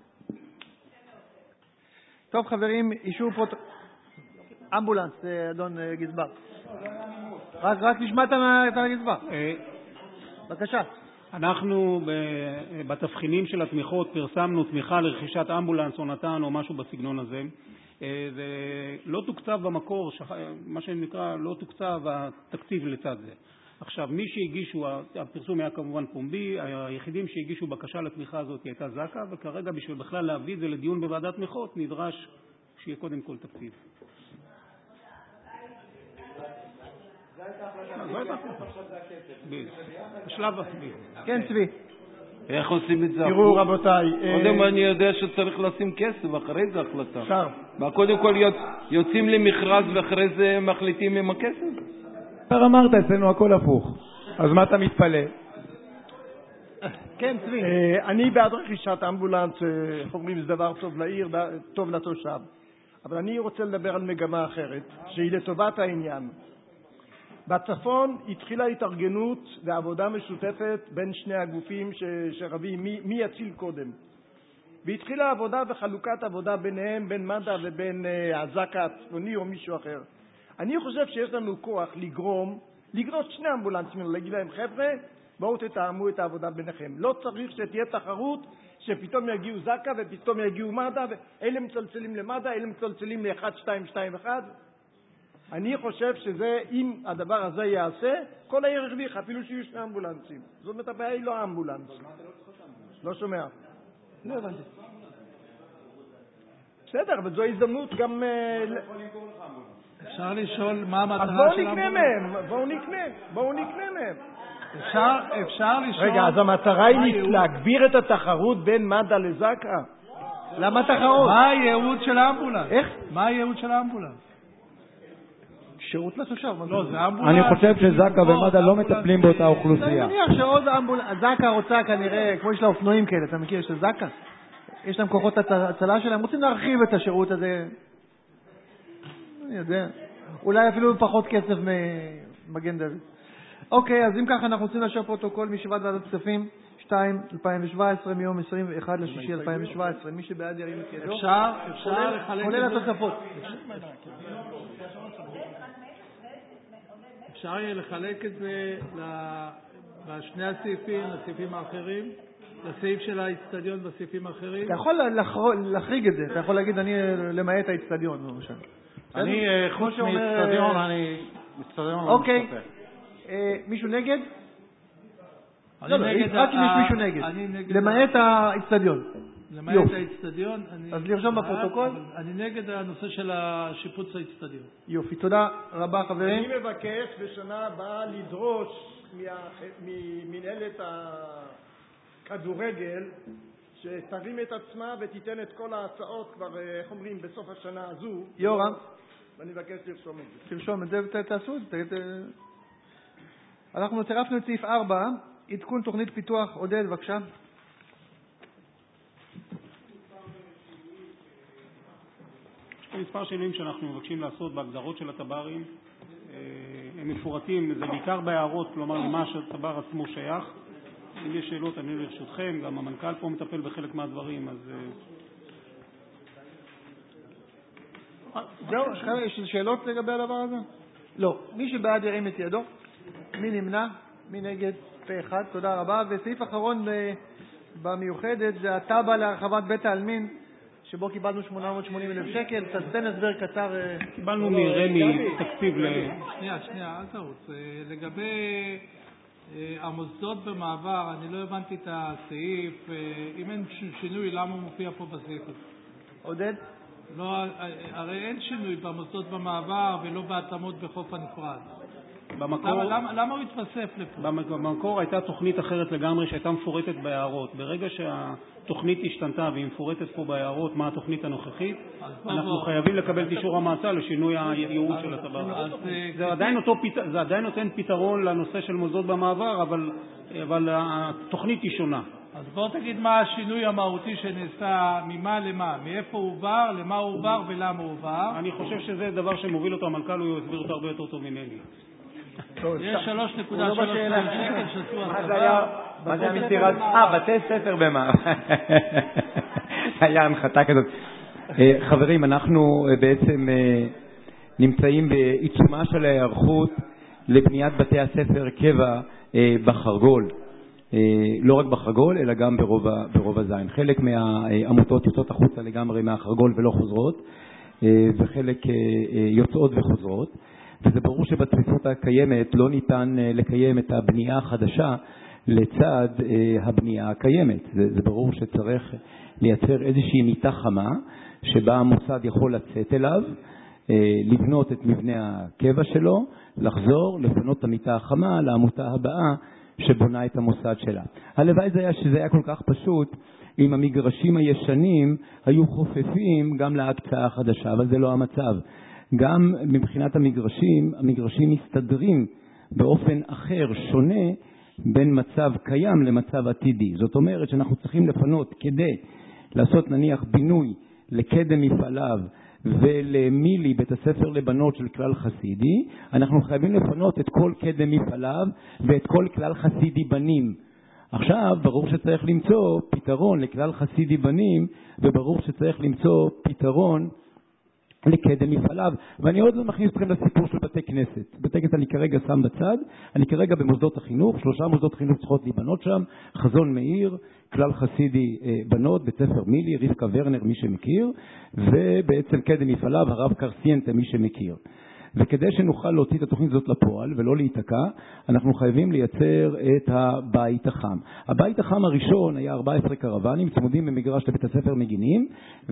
טוב חברים, אישור פרוט... אמבולנס, אדון גזבר. רק, רק נשמע את הגזבר. בבקשה. אנחנו בתבחינים של התמיכות פרסמנו תמיכה לרכישת אמבולנס או נתן או משהו בסגנון הזה. זה לא תוקצב במקור, מה שנקרא לא תוקצב התקציב לצד זה. עכשיו, מי שהגישו, הפרסום היה כמובן פומבי, היחידים שהגישו בקשה לתמיכה הזאת הייתה זקה, וכרגע בשביל בכלל להביא את זה לדיון בוועדת תמיכות נדרש שיהיה קודם כל תקציב. כן, צבי. איך עושים את זה? תראו רבותיי, קודם אני יודע שצריך לשים כסף, אחרי זה החלטה. אפשר. קודם כל יוצאים למכרז ואחרי זה מחליטים עם הכסף? כבר אמרת, אצלנו הכל הפוך. אז מה אתה מתפלא? כן, צבי. אני בעד רכישת אמבולנס, איך אומרים, זה דבר טוב לעיר, טוב לתושב. אבל אני רוצה לדבר על מגמה אחרת, שהיא לטובת העניין. בצפון התחילה התארגנות ועבודה משותפת בין שני הגופים שרבים מי, מי יציל קודם. והתחילה עבודה וחלוקת עבודה ביניהם, בין מד"א ובין uh, הזק"א הצפוני או מישהו אחר. אני חושב שיש לנו כוח לגרום, לגרוס שני אמבולנסים, להגיד להם, חבר'ה, בואו תתאמו את העבודה ביניכם. לא צריך שתהיה תחרות, שפתאום יגיעו זק"א ופתאום יגיעו מד"א, ואלה מצלצלים למד"א, אלה מצלצלים ל-אחת שתיים שתיים אחת. אני חושב שזה, אם הדבר הזה יעשה, כל העיר הרוויחה, אפילו שיהיו שני אמבולנסים. זאת אומרת, הבעיה היא לא האמבולנס. לא שומע. לא הבנתי. בסדר, אבל זו הזדמנות גם... אפשר לשאול מה המטרה של האמבולנס. אז בואו נקנה מהם, בואו נקנה, בואו נקנה מהם. אפשר, אפשר לשאול... רגע, אז המטרה היא להגביר את התחרות בין מד"א לזק"א? למה תחרות? מה הייעוד של האמבולנס? איך? מה הייעוד של האמבולנס? שירות לתושב. לא, זה אמבולנס. אני חושב שזק"א ומד"א לא מטפלים באותה אוכלוסייה. אני מניח שעוד אמבולנס, זק"א רוצה כנראה, כמו יש לה אופנועים כאלה, אתה מכיר, יש לה זק"א? יש להם כוחות הצלה שלהם, רוצים להרחיב את השירות הזה. אני יודע. אולי אפילו פחות כסף ממגן דוד. אוקיי, אז אם ככה אנחנו רוצים לאשר פרוטוקול מישיבת ועדת כספים שתיים אלפיים שבע עשרה מיום עשרים ואחד ליוני אלפיים שבע עשרה. מי שבעד ירים את ידו. אפשר, אפשר לחלק כולל התוספות. אפשר יהיה לחלק את זה בשני הסעיפים, לסעיפים האחרים, לסעיף של האצטדיון בסעיפים האחרים. אתה יכול להחריג את זה, אתה יכול להגיד אני למעט האצטדיון, למשל. אני חוץ מאצטדיון, אני אצטדיון לא אוקיי. מישהו נגד? לא, לא, רק אם יש מישהו נגד. למעט האצטדיון. למעט האצטדיון. אז לרשום בפרוטוקול. אני נגד הנושא של השיפוץ האצטדיון. יופי, תודה רבה חברים. אני מבקש בשנה הבאה לדרוש ממנהלת הכדורגל שתרים את עצמה ותיתן את כל ההצעות כבר, איך אומרים, בסוף השנה הזו. יורם. ואני מבקש לרשום את זה. תרשום את זה ותעשו את זה. אנחנו צירפנו את סעיף ארבע, עדכון תוכנית פיתוח. עודד, בבקשה. יש מספר שינויים שאנחנו מבקשים לעשות בהגדרות של הטברים. הם מפורטים, זה בעיקר בהערות, כלומר למה שהטבר עצמו שייך. אם יש שאלות אני לרשותכם, גם המנכ"ל פה מטפל בחלק מהדברים, אז... זהו, יש שאלות לגבי הדבר הזה? לא. מי שבעד ירים את ידו. מי נמנע? מי נגד? פה אחד. תודה רבה. וסעיף אחרון במיוחדת זה הטבע להרחבת בית העלמין, שבו קיבלנו שמונה מאות ושמונים אלף שקל. תתן הסבר קצר. קיבלנו מרמי תקציב ל... שנייה, שנייה, אל תרוץ. לגבי המוסדות במעבר, אני לא הבנתי את הסעיף. אם אין שינוי, למה הוא מופיע פה בסעיף הזה? עודד? לא, הרי אין שינוי במוסדות במעבר ולא בהתאמות בחוף הנפרד. במקור, למה, למה הוא התווסף לפה? במקור הייתה תוכנית אחרת לגמרי שהייתה מפורטת בהערות. ברגע שהתוכנית השתנתה והיא מפורטת פה בהערות מה התוכנית הנוכחית, אנחנו חייבים לקבל את אישור המועצה לשינוי הייעוד של הטבר. זה עדיין אותו, זה עדיין נותן פתרון לנושא של מוסדות במעבר, אבל, אבל התוכנית היא שונה. אז בוא תגיד מה השינוי המהותי שנעשה, ממה למה, מאיפה הוא עובר, למה הוא עובר ולמה הוא עובר. אני חושב שזה דבר שמוביל אותו המנכ"ל, הוא יסביר אותו הרבה יותר טוב ממני. יש שלוש נקודה שלוש שקל שעשו הטבה. מה זה המסירת? אה, בתי ספר במה? היה הנחתה כזאת. חברים, אנחנו בעצם נמצאים בעיצומה של ההיערכות לבניית בתי הספר קבע בחרגול. לא רק בחרגול, אלא גם ברובע זין. חלק מהעמותות יוצאות החוצה לגמרי מהחרגול ולא חוזרות, וחלק יוצאות וחוזרות. וזה ברור שבצפיפות הקיימת לא ניתן לקיים את הבנייה החדשה לצד הבנייה הקיימת. זה, זה ברור שצריך לייצר איזושהי מיטה חמה שבה המוסד יכול לצאת אליו, לבנות את מבנה הקבע שלו, לחזור, לפנות את המיטה החמה לעמותה הבאה שבונה את המוסד שלה. הלוואי זה היה שזה היה כל כך פשוט אם המגרשים הישנים היו חופפים גם להקצאה החדשה, אבל זה לא המצב. גם מבחינת המגרשים, המגרשים מסתדרים באופן אחר, שונה, בין מצב קיים למצב עתידי. זאת אומרת שאנחנו צריכים לפנות כדי לעשות נניח בינוי לקדם מפעליו ולמילי בית הספר לבנות של כלל חסידי, אנחנו חייבים לפנות את כל קדם מפעליו ואת כל כלל חסידי בנים. עכשיו ברור שצריך למצוא פתרון לכלל חסידי בנים, וברור שצריך למצוא פתרון לקדם מפעליו, ואני עוד לא מכניס אתכם לסיפור של בתי כנסת. בתי כנסת אני כרגע שם בצד, אני כרגע במוסדות החינוך, שלושה מוסדות חינוך צריכות להיבנות שם, חזון מאיר, כלל חסידי בנות, בית ספר מילי, רבקה ורנר מי שמכיר, ובעצם קדם מפעליו הרב קרסיינטה מי שמכיר. וכדי שנוכל להוציא את התוכנית הזאת לפועל ולא להתקע, אנחנו חייבים לייצר את הבית החם. הבית החם הראשון היה ארבעה עשר קרוונים, צמודים במגרש לבית הספר מגינים,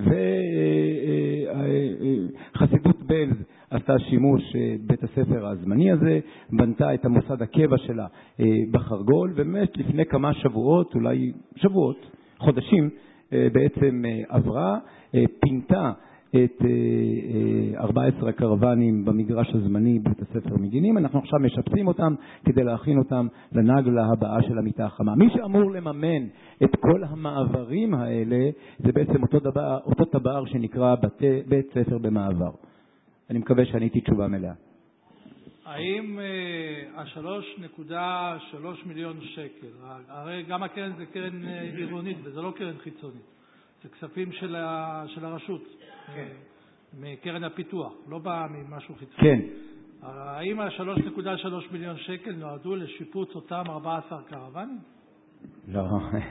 וחסידות בלז עשתה שימוש בית הספר הזמני הזה, בנתה את המוסד הקבע שלה בחרגול, ובאמת לפני כמה שבועות, אולי שבועות, חודשים, בעצם עברה, פינתה את ארבעה עשר הקרוונים במגרש הזמני בבית הספר מגינים. אנחנו עכשיו משפצים אותם כדי להכין אותם לנגלה הבאה של המיטה החמה. מי שאמור לממן את כל המעברים האלה זה בעצם אותו דבר, אותו טבעת שנקרא בית, בית ספר במעבר. אני מקווה שעניתי תשובה מלאה. האם השלוש נקודה שלוש מיליון שקל, הרי גם הקרן זה קרן עירונית וזה לא קרן חיצונית, זה כספים של, ה, של הרשות, כן. מקרן הפיתוח, לא בא ממשהו חיצוני. כן. האם ה-שלוש נקודה שלוש מיליון שקל נועדו לשיפוץ אותם ארבעה עשר קרוונים? לא.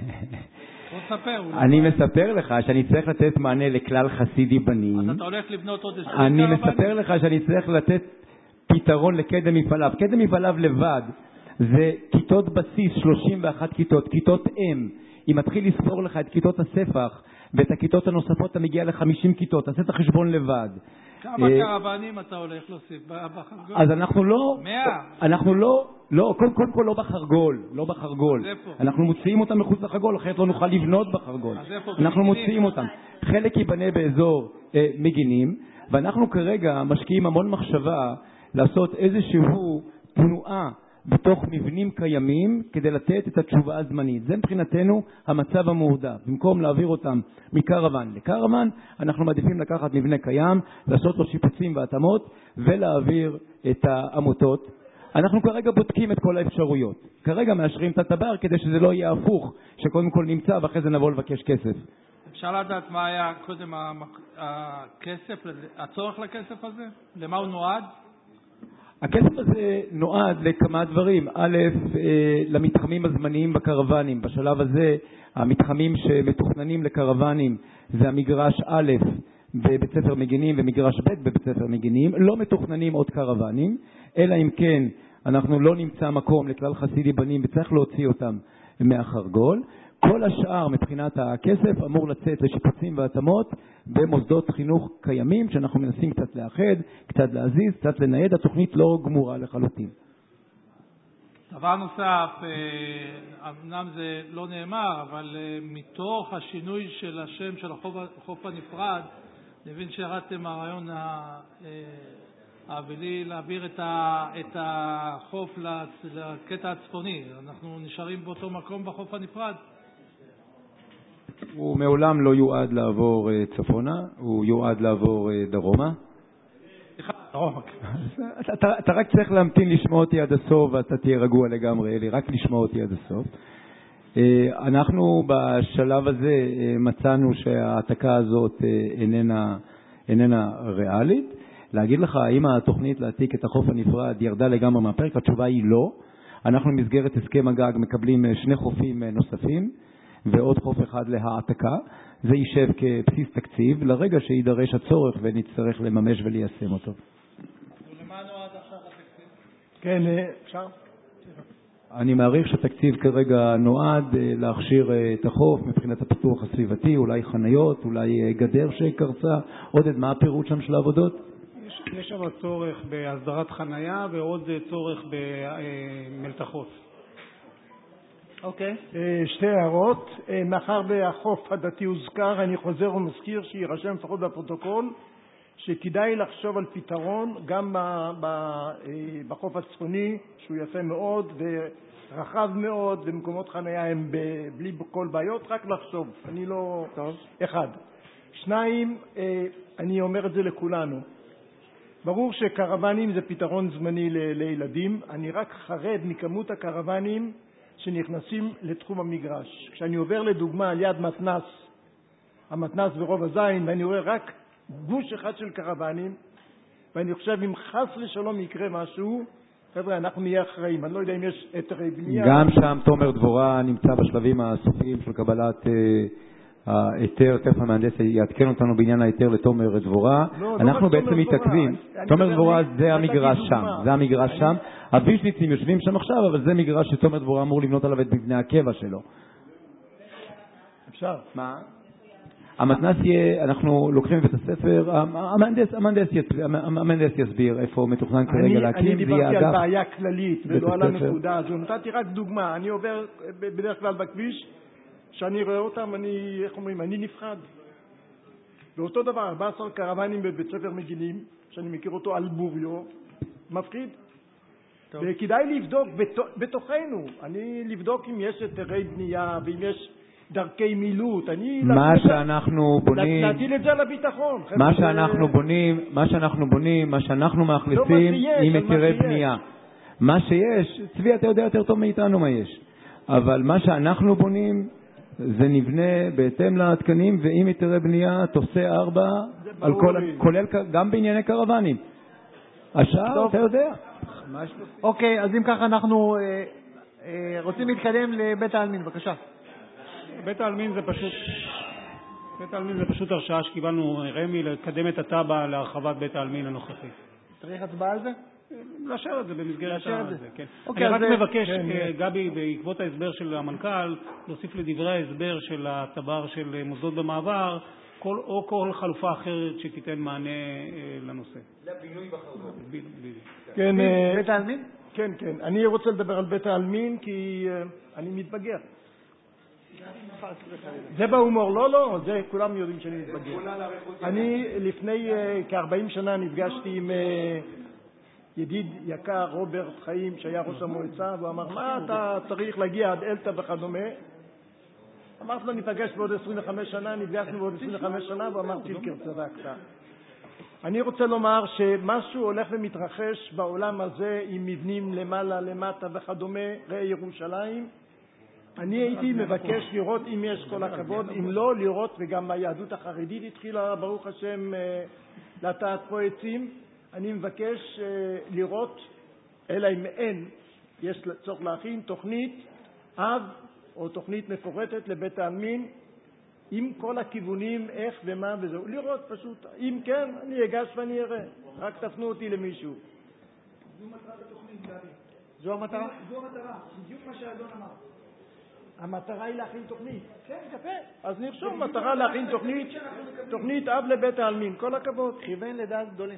בוא תספר. אני מספר לך שאני צריך לתת מענה לכלל חסידי בנים. אז אתה הולך לבנות עוד עשרים אני קרוונים? מספר לך שאני צריך לתת פתרון לקדם מפעליו. קדם מפעליו לבד זה כיתות בסיס, שלושים ואחת כיתות, כיתות אם. אם מתחיל לספור לך את כיתות הספח ואת הכיתות הנוספות, אתה מגיע ל-חמישים כיתות, תעשה את החשבון לבד. כמה קרוונים אתה הולך להוסיף בחרגול? אז אנחנו לא... מאה. אנחנו לא... לא, קודם כל, כל לא בחרגול, לא בחרגול. אנחנו מוציאים אותם מחוץ לחרגול, אחרת לא נוכל לבנות בחרגול. אנחנו מוציאים אותם. חלק ייבנה באזור אה, מגינים, ואנחנו כרגע משקיעים המון מחשבה לעשות איזשהו תנועה בתוך מבנים קיימים כדי לתת את התשובה הזמנית. זה מבחינתנו המצב המועדף. במקום להעביר אותם מקרוון לקרוון, אנחנו מעדיפים לקחת מבנה קיים, לעשות לו שיפוצים והתאמות ולהעביר את העמותות. אנחנו כרגע בודקים את כל האפשרויות. כרגע מאשרים את הטבר כדי שזה לא יהיה הפוך, שקודם כל נמצא ואחרי זה נבוא לבקש כסף. אפשר לדעת מה היה קודם הכסף, הצורך לכסף הזה? למה הוא נועד? הכסף הזה נועד לכמה דברים. א', למתחמים הזמניים בקרוונים. בשלב הזה המתחמים שמתוכננים לקרוונים זה המגרש א' בבית ספר מגינים ומגרש ב' בבית ספר מגינים. לא מתוכננים עוד קרוונים, אלא אם כן אנחנו לא נמצא מקום לכלל חסידי בנים וצריך להוציא אותם מהחרגול. כל השאר מבחינת הכסף אמור לצאת לשיפוצים והתאמות במוסדות חינוך קיימים שאנחנו מנסים קצת לאחד, קצת להזיז, קצת לנייד. התוכנית לא גמורה לחלוטין. דבר נוסף, אמנם זה לא נאמר, אבל מתוך השינוי של השם של החוף, החוף הנפרד, נבין שירדתם הרעיון האבלי להעביר את, ה, את החוף לקטע הצפוני. אנחנו נשארים באותו מקום בחוף הנפרד. הוא מעולם לא יועד לעבור צפונה, הוא יועד לעבור דרומה. אתה, אתה רק צריך להמתין לשמוע אותי עד הסוף ואתה תהיה רגוע לגמרי, אלי, רק לשמוע אותי עד הסוף. אנחנו בשלב הזה מצאנו שההעתקה הזאת איננה, איננה ריאלית. להגיד לך האם התוכנית להעתיק את החוף הנפרד ירדה לגמרי מהפרק? התשובה היא לא. אנחנו במסגרת הסכם הגג מקבלים שני חופים נוספים ועוד חוף אחד להעתקה. זה יישב כבסיס תקציב לרגע שידרש הצורך ונצטרך לממש וליישם אותו. ולמה נועד עכשיו התקציב? כן, אפשר? אני מעריך שהתקציב כרגע נועד להכשיר את החוף מבחינת הפיתוח הסביבתי, אולי חניות, אולי גדר שקרצה. עודד, מה הפירוט שם של העבודות? יש, יש שם צורך בהסדרת חנייה ועוד צורך במלתחות. אוקיי. שתי הערות. מאחר והחוף הדתי הוזכר, אני חוזר ומזכיר שירשם לפחות בפרוטוקול שכדאי לחשוב על פתרון גם בחוף הצפוני, שהוא יפה מאוד ורחב מאוד, ומקומות חניה הם בלי כל בעיות, רק לחשוב. אני לא... טוב. אחד. שניים, אני אומר את זה לכולנו. ברור שקרבנים זה פתרון זמני לילדים. אני רק חרד מכמות הקרבנים שנכנסים לתחום המגרש. כשאני עובר לדוגמה על יד מתנס, המתנס ברוב הזין, ואני רואה רק גוש אחד של קרבנים, ואני חושב אם חס ושלום יקרה משהו, חבר'ה, אנחנו נהיה אחראים. אני לא יודע אם יש היתרי בנייה. גם שם תומר דבורה נמצא בשלבים הסופיים של קבלת ההיתר, תכף המהנדס יעדכן אותנו בעניין ההיתר לתומר דבורה. אנחנו בעצם מתעכבים. תומר דבורה זה המגרש שם, זה המגרש שם. הוויזניצים יושבים שם עכשיו, אבל זה מגרש שתומר דבורה אמור לבנות עליו את מבנה הקבע שלו. אפשר. מה? המתנ"ס יהיה, אנחנו לוקחים בבית הספר, המהנדס, המהנדס יסביר איפה מתוכנן כרגע להקים. אני דיברתי על בעיה כללית ולא על הנקודה הזו. נתתי רק דוגמה. אני עובר בדרך כלל בכביש, שאני רואה אותם, אני, איך אומרים, אני נפחד. ואותו דבר, ארבעה עשר קרבנים בבית ספר מגינים, שאני מכיר אותו על בוריו, מפחיד. טוב. וכדאי לבדוק בתוכנו, אני לבדוק אם יש היתרי בנייה ואם יש דרכי מילוט. אני מה שאנחנו בונים, להטיל את זה לביטחון. מה שאנחנו בונים, מה שאנחנו בונים, מה שאנחנו מאכלסים עם היתרי בנייה. מה שיש, צבי, אתה יודע יותר טוב מאיתנו מה יש. אבל מה שאנחנו בונים זה נבנה בהתאם לתקנים ועם היתרי בנייה, תוסע ארבע, על כל, כולל גם בענייני קרבנים. השאר, אתה יודע. אוקיי, אז אם ככה אנחנו רוצים להתקדם לבית העלמין, בבקשה. בית העלמין זה פשוט, בית העלמין זה פשוט הרשאה שקיבלנו רמי לקדם את התב"ע להרחבת בית העלמין הנוכחי. צריך הצבעה על זה? לאשר את זה במסגרת הזה, כן. אוקיי, אני רק מבקש, גבי, בעקבות ההסבר של המנכ"ל, להוסיף לדברי ההסבר של התב"ר של מוסדות במעבר, או כל חלופה אחרת שתיתן מענה לנושא. לבינוי בחרדות. כן, בית העלמין? כן, כן. אני רוצה לדבר על בית העלמין כי אני מתבגר. זה בהומור, לא, לא, זה כולם יודעים שאני מתבגר. אני לפני כ-ארבעים שנה נפגשתי עם ידיד יקר רוברט חיים שהיה ראש המועצה, והוא אמר, מה אתה צריך להגיע עד אלטה וכדומה? אמרתי לו, ניפגש בעוד עשרים וחמש שנה, נפגשנו בעוד עשרים וחמש שנה, ואמרתי, צדקת. אני רוצה לומר שמשהו הולך ומתרחש בעולם הזה עם מבנים למעלה, למטה וכדומה, ראה ירושלים. אני הייתי מבקש לראות אם יש כל הכבוד, אם לא לראות, וגם היהדות החרדית התחילה ברוך השם לטעת פה עצים, אני מבקש לראות, אלא אם אין, יש צורך להכין תוכנית אב או תוכנית מפורטת לבית העלמין עם כל הכיוונים איך ומה וזהו, לראות פשוט, אם כן אני אגש ואני אראה, רק תפנו אותי למישהו. זו מטרה בתוכנית, גבי. זו המטרה? זו המטרה, בדיוק מה שהאדון אמר. המטרה היא להכין תוכנית. כן, יפה. אז נרשום מטרה להכין תוכנית, תוכנית אב לבית העלמין. כל הכבוד. כיוון לדעת גדולים.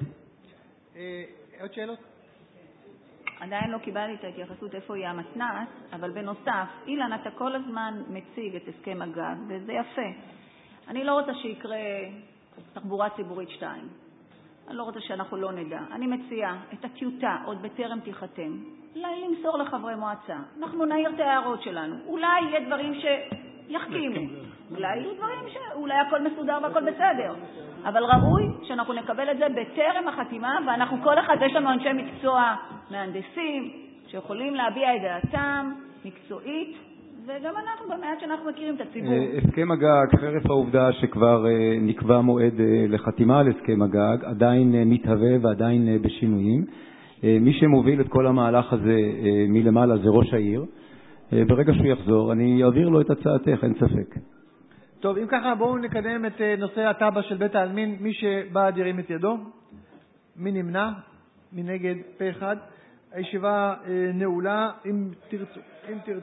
עוד שאלות? עדיין לא קיבלתי את ההתייחסות איפה יהיה המתנ"ס, אבל בנוסף, אילן, אתה כל הזמן מציג את הסכם הגג, וזה יפה. אני לא רוצה שיקרה תחבורה ציבורית שתיים. אני לא רוצה שאנחנו לא נדע. אני מציעה את הטיוטה עוד בטרם תיחתם. אולי למסור לחברי מועצה. אנחנו נעיר את ההערות שלנו. אולי יהיה דברים שיחכימו. אולי יהיו דברים שאולי הכל מסודר והכל בסדר. אבל ראוי שאנחנו נקבל את זה בטרם החתימה, ואנחנו כל אחד, יש לנו אנשי מקצוע, מהנדסים, שיכולים להביע את דעתם מקצועית, וגם אנחנו במעט שאנחנו מכירים את הציבור. הסכם הגג, חרף העובדה שכבר נקבע מועד לחתימה על הסכם הגג, עדיין מתהווה ועדיין בשינויים. מי שמוביל את כל המהלך הזה מלמעלה זה ראש העיר. ברגע שהוא יחזור, אני אעביר לו את הצעתך, אין ספק. טוב, אם ככה בואו נקדם את נושא התב"ע של בית העלמין. מי שבעד ירים את ידו. מי נמנע? מי נגד? פה אחד. הישיבה נעולה. אם תרצו, אם תרצו.